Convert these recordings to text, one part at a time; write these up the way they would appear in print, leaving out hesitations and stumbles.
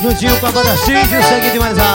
juntinho com a banda Cid e o sangue de Marizal.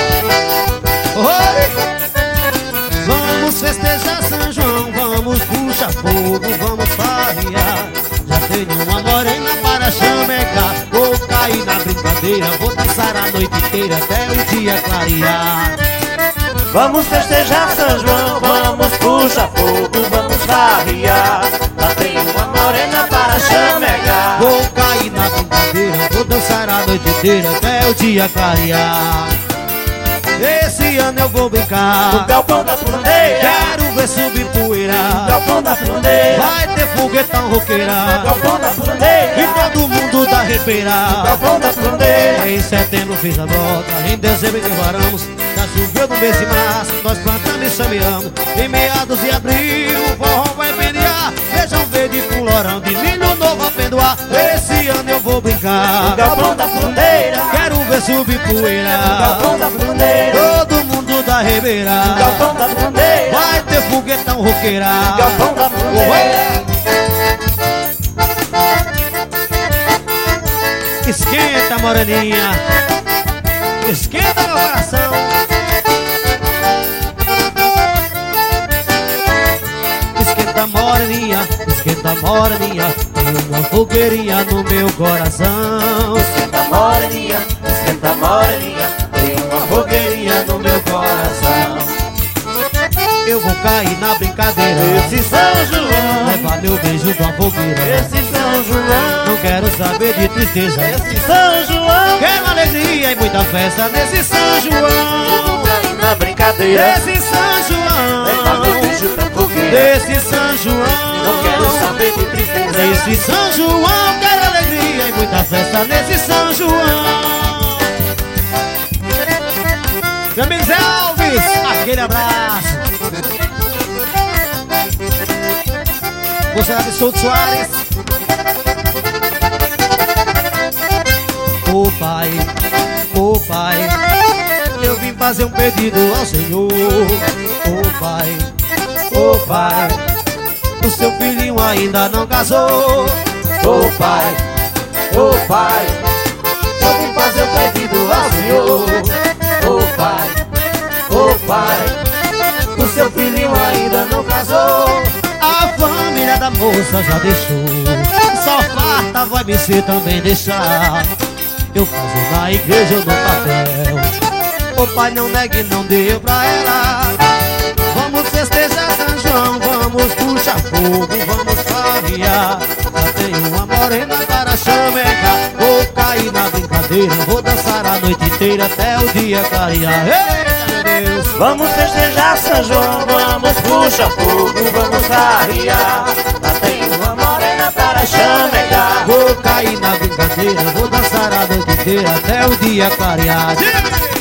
Oi! Vamos festejar São João, vamos puxar fogo, vamos farrear. Já tenho uma morena para chamegar. Vou cair na brincadeira, vou dançar a noite inteira até o dia clarear. Vamos festejar São João, vamos puxar fogo, vamos farrear. Já tenho uma morena para chamegar. Vou cair na brincadeira, vou dançar a noite inteira até o dia clarear. Esse ano eu vou brincar no galpão da fronteira. Quero ver subir poeira no galpão da fronteira. Vai ter foguetão roqueira no galpão da fronteira. E todo mundo da repeira no galpão da fronteira. Em setembro fiz a nota, em dezembro envaramos. Já choveu no mês de março, nós plantamos e semeamos. Em meados de abril o forró vai pentear. Feijão verde com lorão de milho novo a pendoar. Esse ano eu vou brincar no galpão da fronteira. Quero ver subir poeira no galpão da fronteira. Todo mundo da Ribeira no galpão da fronteira. Vai ter foguetão roqueira no galpão da fronteira. Esquenta, moreninha, esquenta meu coração. Esquenta, moreninha, tem uma fogueirinha no meu coração. Esquenta, moreninha, tem uma fogueirinha no meu coração. Eu vou cair na brincadeira, esse São João, levar meu beijo com a fogueira. Esse São João, não quero saber de tristeza. Esse São João, quero alegria e muita festa nesse São João. vou cair na brincadeira, esse São João, levar meu beijo pra fogueira. Desse São João, não quero saber de tristeza. Nesse São João, quero alegria e muita festa nesse São João. Meu amigo Zé Alves, aquele abraço. Você é de Souto Soares. Ô pai, eu vim fazer um pedido ao Senhor. Ô pai, o seu filhinho ainda não casou. Ô pai, eu vim fazer um pedido ao Senhor. Ô pai, o seu filhinho ainda não casou. A família da moça já deixou, só farta vai me ser também deixar. Eu caso na igreja ou no papel. Ô pai, não negue, não deu pra ela. Vamos festejar São João, vamos puxar fogo, vamos farrear. Já tenho uma morena para chamegar. Vou cair na brincadeira, vou dançar a noite inteira até o dia clarear. Eita, meu Deus! Vamos festejar São João, vamos puxar fogo, vamos farrear. Já tenho uma morena para chamegar. Vou cair na brincadeira, vou dançar a noite inteira até o dia clarear.